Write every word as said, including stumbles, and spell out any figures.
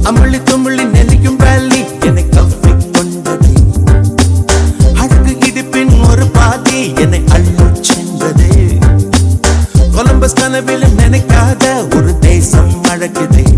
அமுள்ளி துமுள்ளி நெல்லிக்கும் வேலி என்னை கவ்விக் கொண்டது. அழகு இடுப்பின் ஒரு பாதி என்னை அள்ளிச் சென்றது. கொலம்பஸ் கனவிலும் நினைக்காத ஒரு தேசம் அழகுதே.